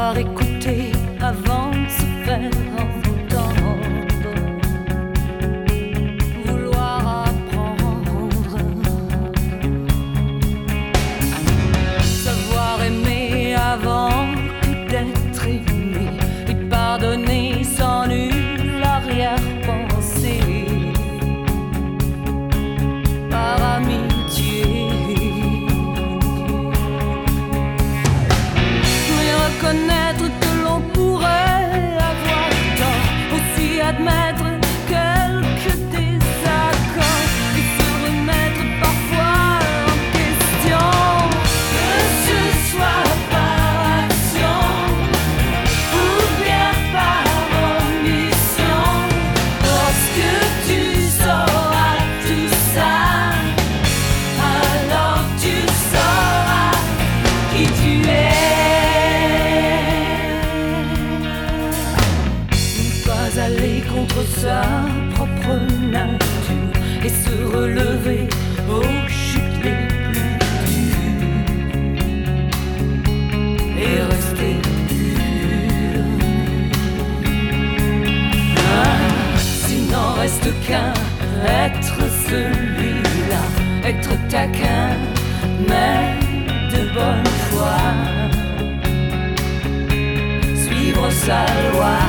Savoir écouter avant de se faire entendre, vouloir apprendre, savoir aimer avant que d'être aimé, et pardonner sans nulle arrière-pensée, par amitié. Mais reconnaître que l'on pourrait avoir tort, aussi admettre quelques désaccords et se remettre parfois en question. Que ce soit par action ou bien par omission, lorsque tu sauras tout ça, alors tu sauras qui tu es. Ne pas aller contre sa propre nature et se relever aux chutes les plus dures et rester pur. S'il n'en reste qu'un, être celui-là, être taquin, mais de bonne foi, suivre sa loi.